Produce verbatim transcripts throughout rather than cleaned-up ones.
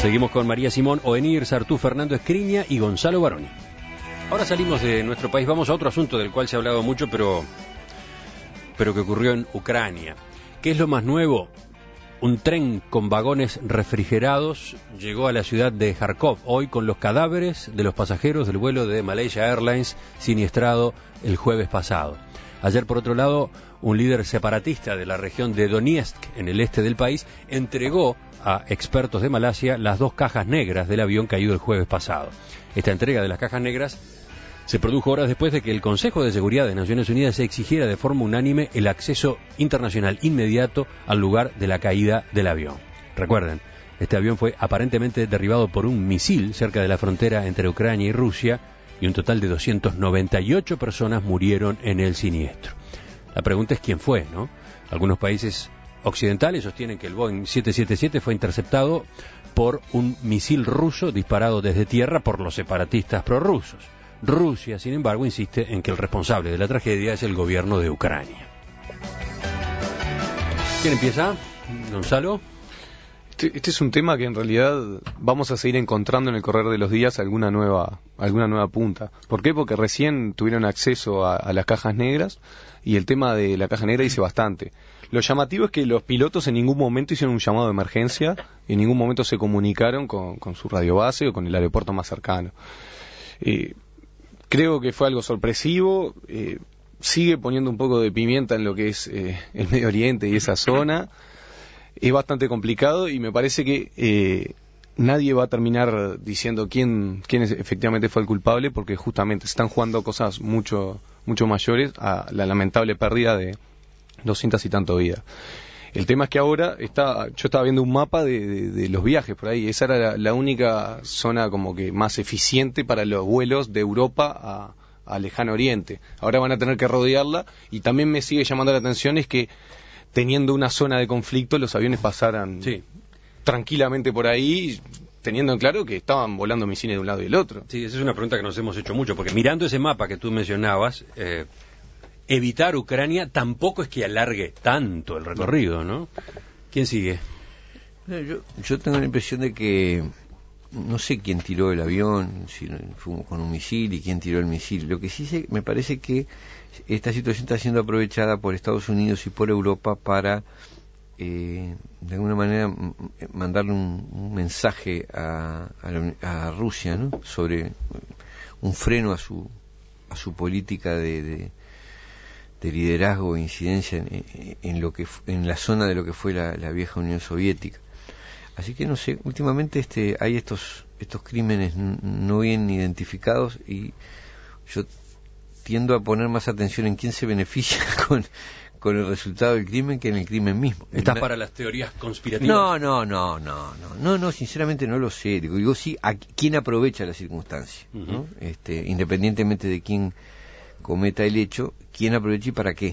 Seguimos con María Simón Oenir, Sartú, Fernando Escriña y Gonzalo Baroni. Ahora salimos de nuestro país, vamos a otro asunto del cual se ha hablado mucho, pero, pero que ocurrió en Ucrania. ¿Qué es lo más nuevo? Un tren con vagones refrigerados llegó a la ciudad de Kharkov hoy con los cadáveres de los pasajeros del vuelo de Malaysia Airlines siniestrado el jueves pasado. Ayer, por otro lado, un líder separatista de la región de Donetsk, en el este del país, entregó a expertos de Malasia las dos cajas negras del avión caído el jueves pasado. Esta entrega de las cajas negras se produjo horas después de que el Consejo de Seguridad de Naciones Unidas exigiera de forma unánime el acceso internacional inmediato al lugar de la caída del avión. Recuerden, este avión fue aparentemente derribado por un misil cerca de la frontera entre Ucrania y Rusia y un total de doscientas noventa y ocho personas murieron en el siniestro. La pregunta es quién fue, ¿no? Algunos países occidentales sostienen que el Boeing siete siete siete fue interceptado por un misil ruso disparado desde tierra por los separatistas prorrusos. Rusia, sin embargo, insiste en que el responsable de la tragedia es el gobierno de Ucrania. ¿Quién empieza? ¿Gonzalo? Este, este es un tema que en realidad vamos a seguir encontrando en el correr de los días alguna nueva, alguna nueva punta. ¿Por qué? Porque recién tuvieron acceso a, a las cajas negras y el tema de la caja negra dice bastante. Lo llamativo es que los pilotos en ningún momento hicieron un llamado de emergencia, en ningún momento se comunicaron con, con su radiobase o con el aeropuerto más cercano. Eh, Creo que fue algo sorpresivo, eh, sigue poniendo un poco de pimienta en lo que es eh, el Medio Oriente y esa zona. Es bastante complicado y me parece que eh, nadie va a terminar diciendo quién, quién es, efectivamente fue el culpable, porque justamente se están jugando cosas mucho, mucho mayores a la lamentable pérdida de doscientas y tanto vidas. El tema es que ahora está, yo estaba viendo un mapa de, de, de los viajes por ahí. Esa era la, la única zona como que más eficiente para los vuelos de Europa a, a Lejano Oriente. Ahora van a tener que rodearla y también me sigue llamando la atención es que teniendo una zona de conflicto los aviones pasaran sí. tranquilamente por ahí, teniendo en claro que estaban volando misiles de un lado y del otro. Sí, esa es una pregunta que nos hemos hecho mucho, porque mirando ese mapa que tú mencionabas, eh, evitar Ucrania tampoco es que alargue tanto el recorrido, ¿no? ¿Quién sigue? Yo, yo tengo la impresión de que no sé quién tiró el avión, si fue con un misil y quién tiró el misil. Lo que sí sé, me parece que esta situación está siendo aprovechada por Estados Unidos y por Europa para, eh, de alguna manera, mandarle un, un mensaje a, a, la, a Rusia, ¿no? Sobre un freno a su a su política de, de de liderazgo e incidencia en, en, en lo que en la zona de lo que fue la, la vieja Unión Soviética. Así que no sé, últimamente este hay estos estos crímenes no bien identificados y yo tiendo a poner más atención en quién se beneficia con con el resultado del crimen que en el crimen mismo. ¿Estás para las teorías conspirativas? No, no, no, no, no, no, no, sinceramente no lo sé. Digo, digo sí, a quién aprovecha la circunstancia, uh-huh. ¿no? Este, independientemente de quién cometa el hecho, quién aprovecha y para qué.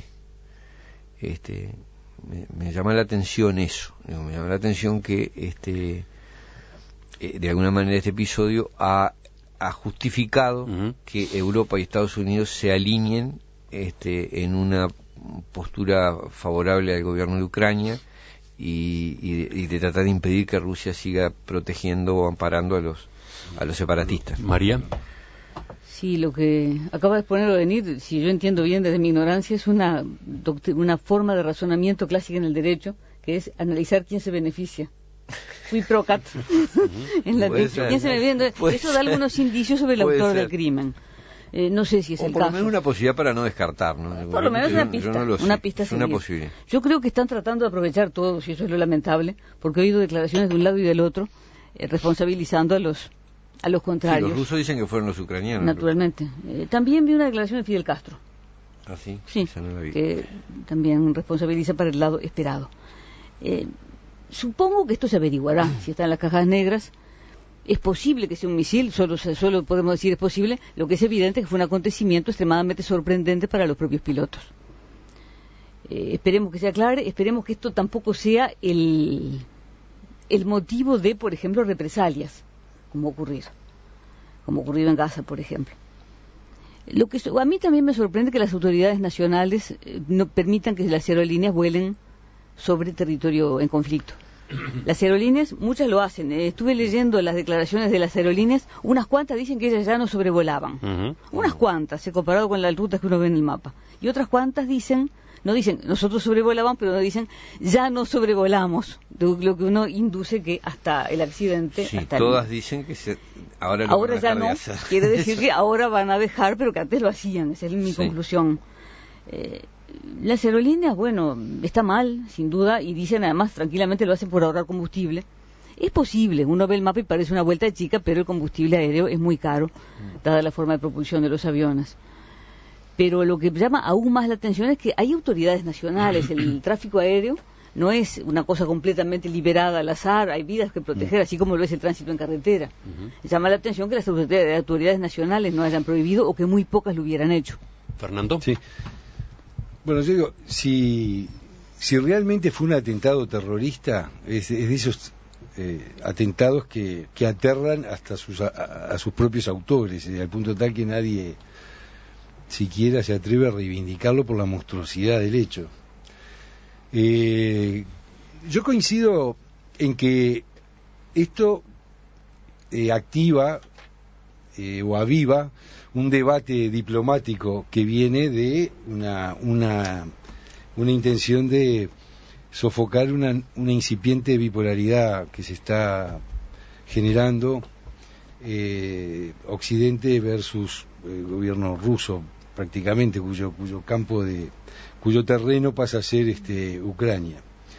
Este, me, me llama la atención eso, me llama la atención que este, eh, de alguna manera este episodio ha, ha justificado uh-huh. que Europa y Estados Unidos se alineen este, en una postura favorable al gobierno de Ucrania y, y, de, y de tratar de impedir que Rusia siga protegiendo o amparando a los a los separatistas. María. Sí, lo que acaba de exponer Oenir, si yo entiendo bien desde mi ignorancia, es una una forma de razonamiento clásica en el derecho, que es analizar quién se beneficia. Fui procat. en la ¿Quién se beneficia? Eso da algunos indicios sobre el autor ser. del crimen. Eh, no sé si es o el por caso. lo menos una posibilidad para no descartar, ¿no? Por lo menos una pista, yo no una pista una posibilidad. Yo creo que están tratando de aprovechar todo, y eso es lo lamentable, porque he oído declaraciones de un lado y del otro, eh, responsabilizando a los a los contrarios. Sí, los rusos dicen que fueron los ucranianos. Naturalmente. Eh, también vi una declaración de Fidel Castro. ¿Ah, sí? Sí, no la vi. Que también responsabiliza para el lado esperado. Eh, supongo que esto se averiguará, si está en las cajas negras. Es posible que sea un misil, solo, solo podemos decir es posible. Lo que es evidente es que fue un acontecimiento extremadamente sorprendente para los propios pilotos. Eh, esperemos que se aclare, esperemos que esto tampoco sea el, el motivo de, por ejemplo, represalias, como ocurrido, como ocurrido en Gaza, por ejemplo. Lo que a mí también me sorprende que las autoridades nacionales eh, no permitan que las aerolíneas vuelen sobre territorio en conflicto. Las aerolíneas, muchas lo hacen. Eh, estuve leyendo las declaraciones de las aerolíneas, unas cuantas dicen que ellas ya no sobrevolaban. Uh-huh. Unas cuantas, he comparado con las rutas que uno ve en el mapa. Y otras cuantas dicen, no dicen, nosotros sobrevolaban, pero no dicen, ya no sobrevolamos. Lo que uno induce que hasta el accidente... Sí, hasta todas el... dicen que se... ahora, lo ahora van a ya dejar no, de hacer. Quiere decir que ahora van a dejar, pero que antes lo hacían, esa es mi Sí. conclusión. Eh, las aerolíneas, bueno, está mal, sin duda, y dicen además, tranquilamente lo hacen por ahorrar combustible. Es posible, uno ve el mapa y parece una vuelta chica, pero el combustible aéreo es muy caro, dada la forma de propulsión de los aviones. Pero lo que llama aún más la atención es que hay autoridades nacionales, el tráfico aéreo no es una cosa completamente liberada al azar, hay vidas que proteger, así como lo es el tránsito en carretera. Uh-huh. Llama la atención que las autoridades, autoridades nacionales no hayan prohibido o que muy pocas lo hubieran hecho. Fernando. Sí. Bueno, yo digo, si, si realmente fue un atentado terrorista, es, es de esos eh, atentados que, que aterran hasta sus, a, a sus propios autores, eh, al punto tal que nadie siquiera se atreve a reivindicarlo por la monstruosidad del hecho. Eh, yo coincido en que esto eh, activa eh, o aviva un debate diplomático que viene de una una, una intención de sofocar una, una incipiente bipolaridad que se está generando, eh, Occidente versus el gobierno ruso, prácticamente, cuyo cuyo campo de cuyo terreno pasa a ser este Ucrania.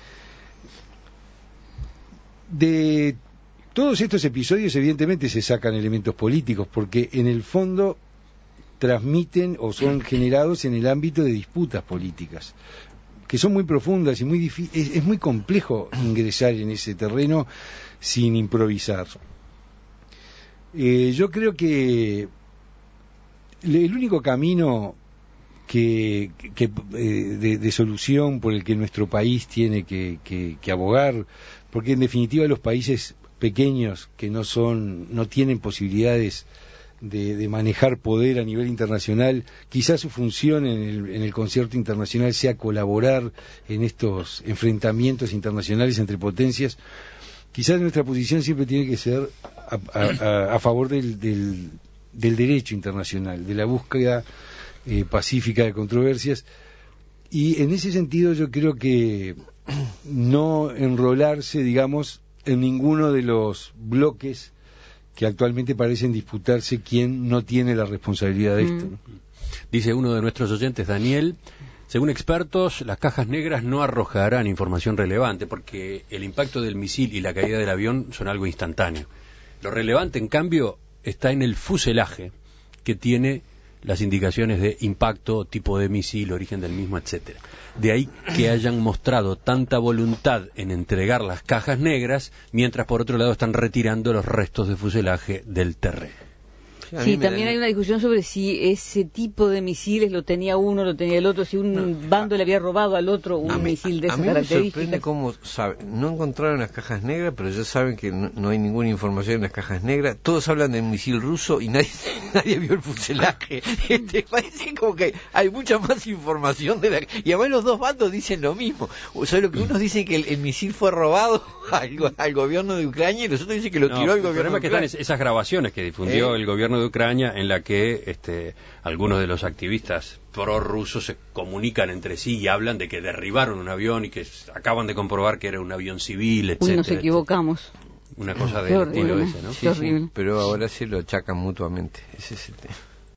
De todos estos episodios evidentemente se sacan elementos políticos, porque en el fondo transmiten o son generados en el ámbito de disputas políticas, que son muy profundas y muy difí- es, es muy complejo ingresar en ese terreno sin improvisar. Eh, yo creo que el único camino que, que eh, de, de solución por el que nuestro país tiene que, que, que abogar, porque en definitiva los países pequeños que no son, no tienen posibilidades de, de manejar poder a nivel internacional, quizás su función en el, en el concierto internacional sea colaborar en estos enfrentamientos internacionales entre potencias. Quizás nuestra posición siempre tiene que ser a, a, a favor del, del, del derecho internacional, de la búsqueda eh, pacífica de controversias, y en ese sentido yo creo que no enrolarse, digamos, en ninguno de los bloques que actualmente parecen disputarse quién no tiene la responsabilidad de esto, ¿no? Dice uno de nuestros oyentes, Daniel, según expertos, las cajas negras no arrojarán información relevante porque el impacto del misil y la caída del avión son algo instantáneo. Lo relevante, en cambio, está en el fuselaje, que tiene las indicaciones de impacto, tipo de misil, origen del mismo, etcétera. De ahí que hayan mostrado tanta voluntad en entregar las cajas negras, mientras por otro lado están retirando los restos de fuselaje del terreno. Sí, también hay una discusión sobre si ese tipo de misiles lo tenía uno, lo tenía el otro, si un no, bando a, le había robado al otro un mí, misil de esa característica. A mí me sorprende cómo sabe, no encontraron las cajas negras, pero ya saben que no, no hay ninguna información en las cajas negras. Todos hablan del misil ruso y nadie nadie vio el fuselaje. Este, parece como que hay mucha más información de la, y además los dos bandos dicen lo mismo. O sea, lo que unos dicen que el, el misil fue robado al, al gobierno de Ucrania y los otros dicen que lo no, tiró el gobierno de Ucrania. El problema es que están esas grabaciones que difundió eh, el gobierno de Ucrania, en la que este, algunos de los activistas prorrusos se comunican entre sí y hablan de que derribaron un avión y que acaban de comprobar que era un avión civil, etcétera. Uy, nos equivocamos. Una cosa de estilo ese, ¿no? Sí, sí, pero ahora se lo achacan mutuamente. Ese es el tema.